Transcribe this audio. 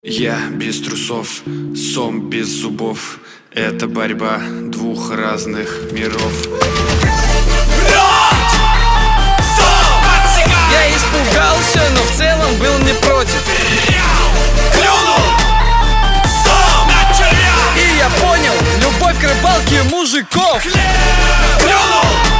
Я без трусов, сом без зубов. Это борьба двух разных миров. Я испугался, но в целом был не против. И я понял, любовь к рыбалке мужиков.